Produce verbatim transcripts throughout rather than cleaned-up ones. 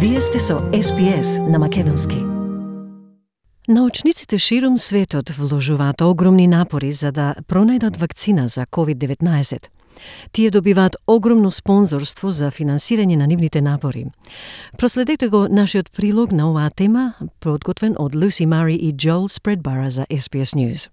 Вие сте со Ес Би Ес на македонски. Научниците ширум светот вложуваат огромни напори за да пронајдат вакцина за ковид деветнаесет. Тие добиваат огромно спонзорство за финансирање на нивните напори. Проследете го нашиот прилог на оваа тема, подготвен од Lucy Murray и Joel Spreadborough за Ес Би Ес News.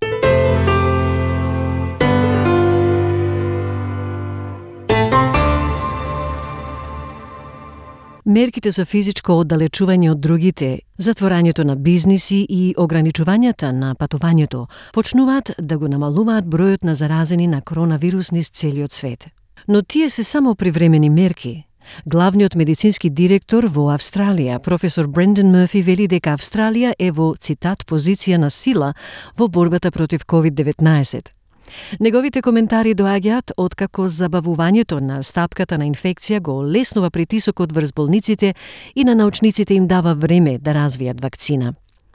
Мерките за физичко оддалечување од другите, затворањето на бизниси и ограничувањата на патувањето почнуваат да го намалуваат бројот на заразени на коронавирус низ целиот свет. Но тие се само привремени мерки. Главниот медицински директор во Австралија, професор Брендан Мърфи, вели дека Австралија е во, цитат, позиција на сила во борбата против ковид деветнаесет. Неговите коментари доаѓаат откако забавувањето на стапката на инфекција го леснува притисокот врз болниците и на научниците им дава време да развијат вакцина.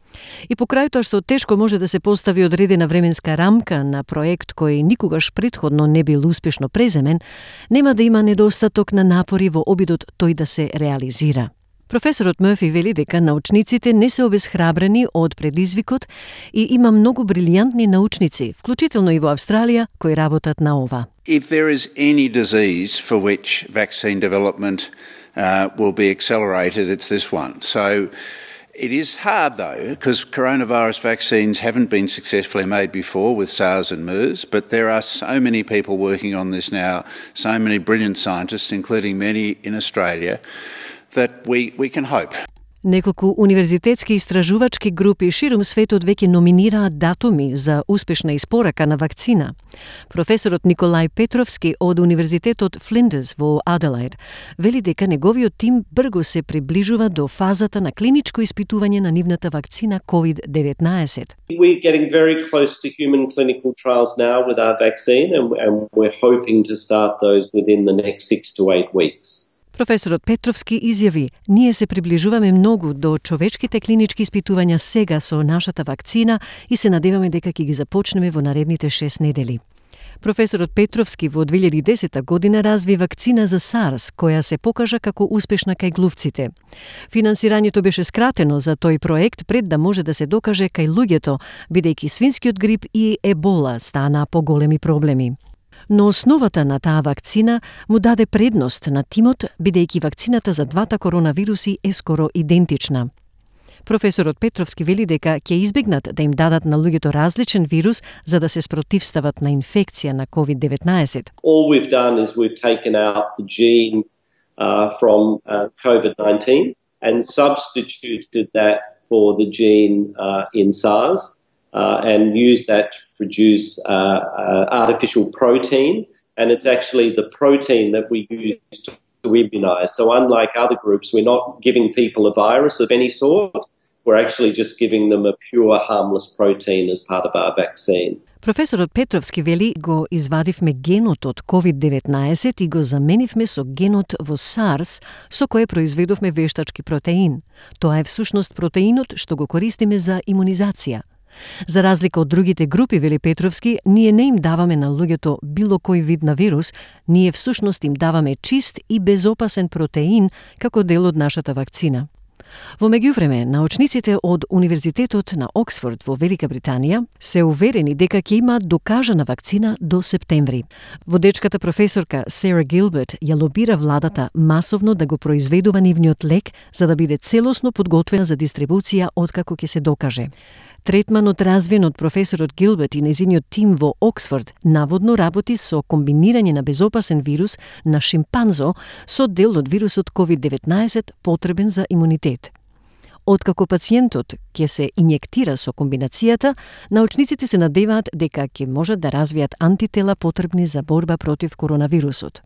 И покрај тоа што тешко може да се постави одредена временска рамка на проект кој никогаш претходно не бил успешно преземен, нема да има недостаток на напори во обидот тој да се реализира. Професорот Мърфи вели дека научниците не се обесхрабрени од предизвикот и има многу брилијантни научници, вклучително и во Австралија, кои работат на ова. If there is any disease for which vaccine development uh, will be accelerated, it's this one. So it is hard though, because coronavirus vaccines haven't been successfully made before with SARS and MERS, but there are so many people working on this now, so many brilliant scientists, including many in Australia, that we, we can hope. Неколку универзитетски истражувачки групи ширум светот веќе номинираат датуми за успешна испорака на вакцина. Професорот Николај Петровски од Универзитетот Флиндерс во Аделаид вели дека неговиот тим брзо се приближува до фазата на клиничко испитување на нивната вакцина ковид деветнаесет. We're getting very close to human clinical trials now with our vaccine and, and we're hoping to start those within the next six to eight weeks. Професорот Петровски изјави: "Ние се приближуваме многу до човечките клинички испитувања сега со нашата вакцина и се надеваме дека ќе ги започнеме во наредните шест недели." Професорот Петровски во две илјади и десета година разви вакцина за SARS, која се покажа како успешна кај глувците. Финансирањето беше скратено за тој проект пред да може да се докаже кај луѓето, бидејќи свинскиот грип и ебола стана поголеми проблеми. Но основата на таа вакцина му даде предност на тимот, бидејќи вакцината за двата коронавируси е скоро идентична. Професорот Петровски вели дека ќе избегнат да им дадат на луѓето различен вирус за да се спротивстават на инфекција на ковид деветнаесет. All we've done is we've taken out the gene uh, from uh, COVID nineteen and substituted that for the gene uh, in SARS uh, and used that produce uh, uh, artificial protein, and it's actually the protein that we use to, to immunize. So unlike other groups, we're not giving people a virus of any sort, we're actually just giving them a pure harmless protein as part of our vaccine. Професорот Петровски вели го извадивме генот од ковид деветнаесет и го заменивме со генот во SARS, со кој произведовме вештачки протеин. Тоа е всушност протеинот што го користиме за имунизација. За разлика од другите групи, вели Петровски, ние не им даваме на луѓето било кој вид на вирус, ние всушност им даваме чист и безопасен протеин како дел од нашата вакцина. Во меѓувреме, научниците од Универзитетот на Оксфорд во Велика Британија се уверени дека ќе имаат докажана вакцина до септември. Водечката професорка Сара Гилберт ја лобира владата масовно да го произведува нивниот лек за да биде целосно подготвена за дистрибуција откако ќе се докаже. Третманот развиен од професорот Гилберт и незиниот тим во Оксфорд наводно работи со комбинирање на безопасен вирус на шимпанзо со дел од вирусот ковид деветнаесет потребен за имунитет. Откако пациентот ќе се инјектира со комбинацијата, научниците се надеваат дека ќе можат да развијат антитела потребни за борба против коронавирусот.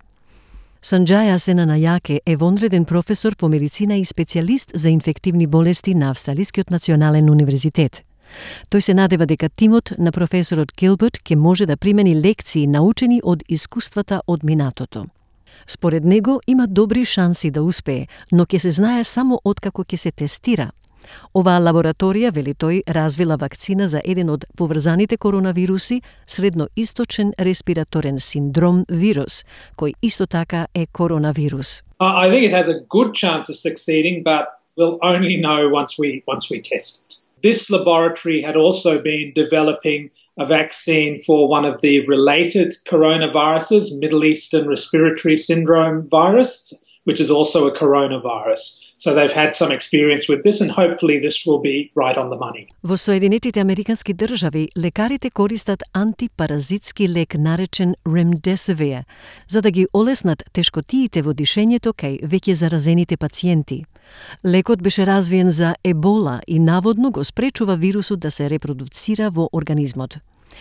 Санџаја Сенанаяке е вонреден професор по медицина и специјалист за инфективни болести на Австралискиот национален универзитет. Тој се надева дека тимот на професорот Гилберт ќе може да примени лекции научени од искуствата од минатото. Според него има добри шанси да успее, но ќе се знае само откако ќе се тестира. Оваа лабораторија, вели тој, развила вакцина за еден од поврзаните коронавируси, средноисточен респираторен синдром вирус, кој исто така е коронавирус. I think it has a good chance of succeeding, but we'll only know once we once we test it. This laboratory had also been developing a vaccine for one of the related coronaviruses, Middle Eastern Respiratory Syndrome virus, which is also a coronavirus. So they've had some experience with this and hopefully this will be right on the money. Во Соединетите Американски држави, лекарите користат антипаразитски лек наречен Remdesivir, за да ги олеснат тешкотиите во дишењето кај веќе заразените пациенти. Лекот беше развиен за ебола и наводно го спречува вирусот да се репродуцира во организмот.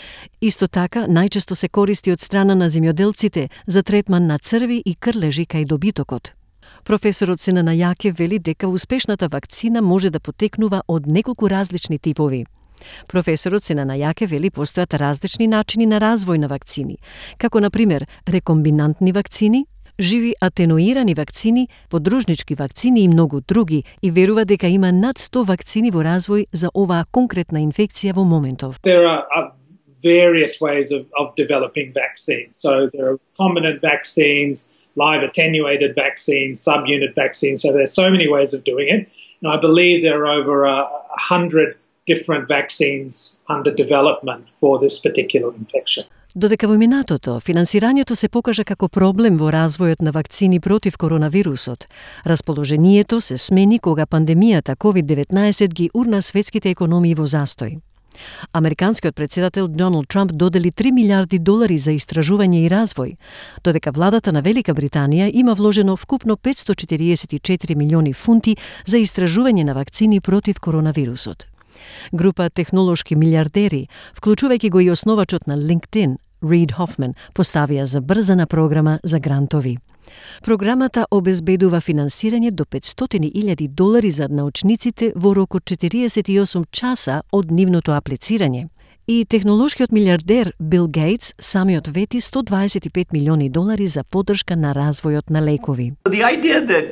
Исто така, најчесто се користи од страна на земјоделците за третман на црви и крлежи кај добитокот. Професорот Сенана Јаке вели дека успешната вакцина може да потекнува од неколку различни типови. Професорот Сенана Јаке вели постојат различни начини на развој на вакцини, како на пример рекомбинантни вакцини, живи атенуирани вакцини, подружнички вакцини и многу други, и верува дека има над сто вакцини во развој за оваа конкретна инфекција во моментов. There are uh, various ways of, of developing vaccines. So there are recombinant vaccines, live attenuated vaccines, subunit vaccines. So there's so many ways of doing it. And I believe there are over a, a hundred different vaccines under development for this particular infection. Додека во минатото, финансирањето се покажа како проблем во развојот на вакцини против коронавирусот, расположението се смени кога пандемијата ковид деветнаесет ги урна светските економии во застој. Американскиот председател Доналд Трамп додели три милиарди долари за истражување и развој, додека владата на Велика Британија има вложено вкупно петстотини четириесет и четири милиони фунти за истражување на вакцини против коронавирусот. Група технолошки милиардери, вклучувајќи го и основачот на LinkedIn, Reid Hoffman, поставија забрзана програма за грантови. Програмата обезбедува финансирање до петстотини илјади долари за научниците во рок од четириесет и осум часа од нивното аплицирање. И технолошкиот милиардер Бил Гейтс самиот вети сто дваесет и пет милиони долари за поддршка на развојот на лекови. The idea that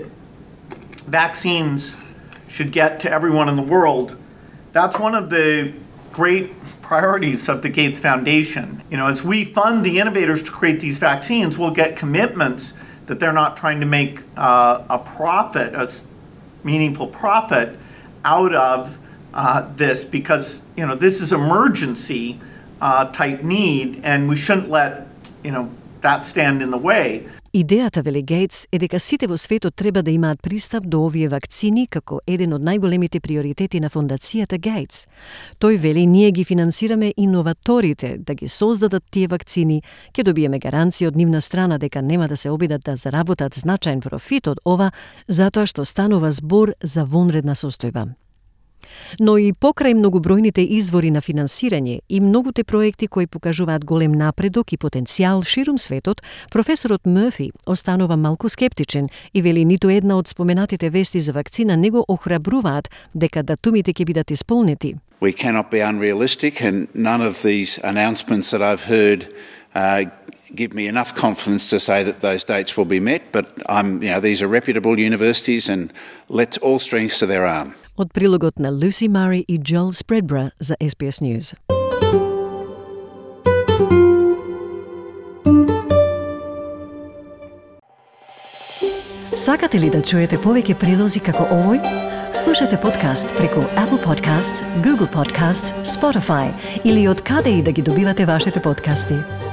vaccines should get to everyone in the world, that's one of the great priorities of the Gates Foundation. You know, as we fund the innovators to create these vaccines, we'll get commitments that they're not trying to make uh, a profit, a meaningful profit out of uh, this, because, you know, this is emergency uh, type need, and we shouldn't let, you know, that stand in the way. Идејата, вели Гейтс, е дека сите во светот треба да имаат пристап до овие вакцини како еден од најголемите приоритети на фондацијата Гейтс. Тој вели ние ги финансираме иноваторите да ги создадат тие вакцини, ќе добиеме гаранција од нивна страна дека нема да се обидат да заработат значаен профит од ова, затоа што станува збор за вонредна состојба. Но и покрај многобројните извори на финансирање и многуте проекти кои покажуваат голем напредок и потенцијал ширум светот, професорот Мърфи останува малку скептичен и вели ниту една од споменатите вести за вакцина не го охрабруваат дека датумите ќе бидат исполнети. We cannot be unrealistic, and none of these announcements that I've heard uh, give me enough confidence to say that those dates will be met, but I'm, you know, these are reputable universities and let's all strengths to their arm. Од прилогот на Люси Мари и Джол Спредбра за Ес Би Ес News. Сакате ли да чуете повеќе прилози како овој? Слушате подкаст преку Apple Podcasts, Google Podcasts, Spotify или од каде и да ги добивате вашите подкасти.